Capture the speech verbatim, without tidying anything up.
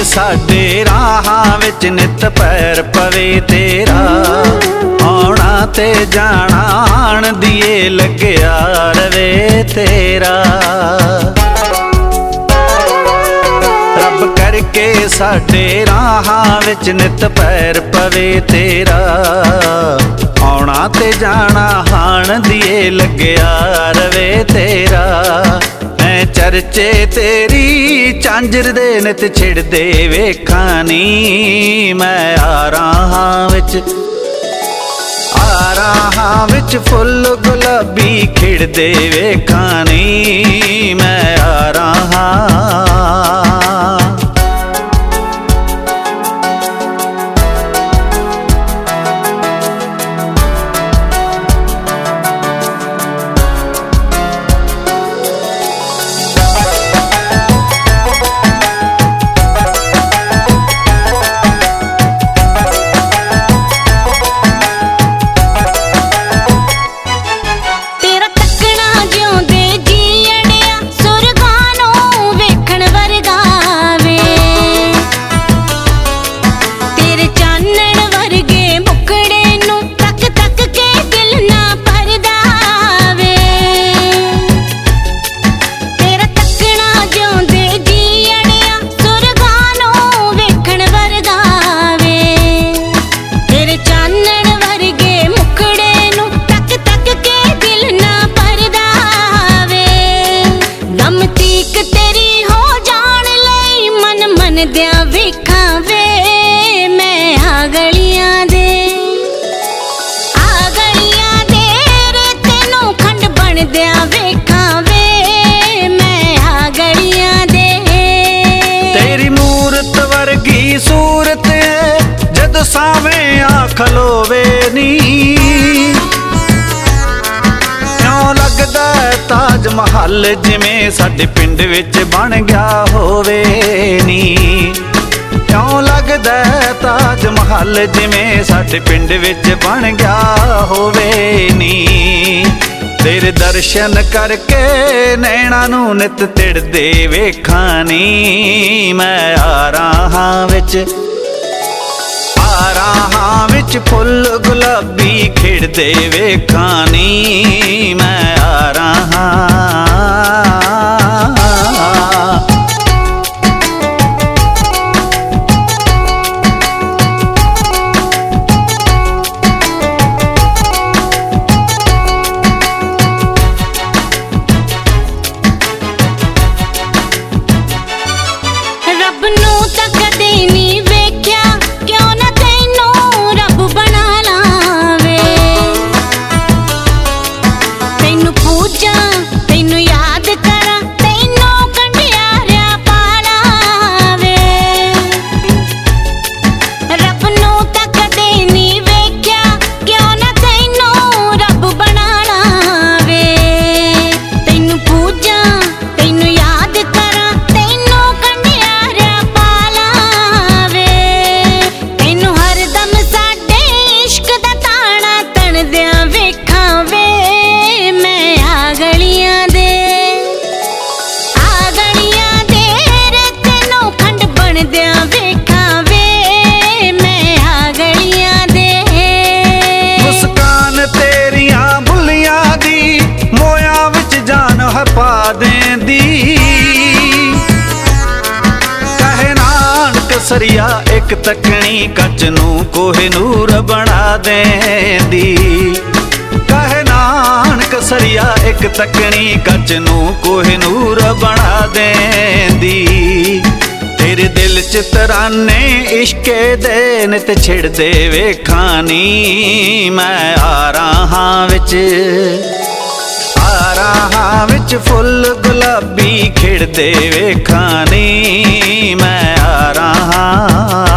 साडे राहां विच नित पैर पवे तेरा। आउणा ते जाना आण दिए लग्या रवे तेरा। रब करके साडे राहां विच नित पैर पवे तेरा। आउणा ते जाना हाण दिए लग्या रवे तेरा। मैं चर्चे तेरी झांजर दे नित छिड़दे वेखां नी। मैं आ राहां विच आ राहां विच फुल गुलाबी खिड़दे वेखां नी। मैं आ राहां सूरत जद सावें आ खलोवे नी। क्यों लगदा ताज महल जिवें साडे पिंड विच बन गया होवे नी। क्यों लगदा ताज महल जिवें साडे पिंड विच बन गया होवे नी। तेरे दर्शन करके नैना नू नित तिड़दे वेखां नी। मैं आ राहां विच आ राहां विच फुल गुलाबी खिड़दे वेखां नी। मैं आ राहां सरिया एक तकनी कच नू कोहिनूर बना देंदी। कहे नानक सरिया एक तकनी कच नू कोहिनूर बना देंदी। तेरे दिल च तराने इश्के दे नित छिड़दे वेखां नी। मैं आ राहां विच आ राहां विच फुल गुलाबी खिड़दे वेखां नी। मैं आ राहां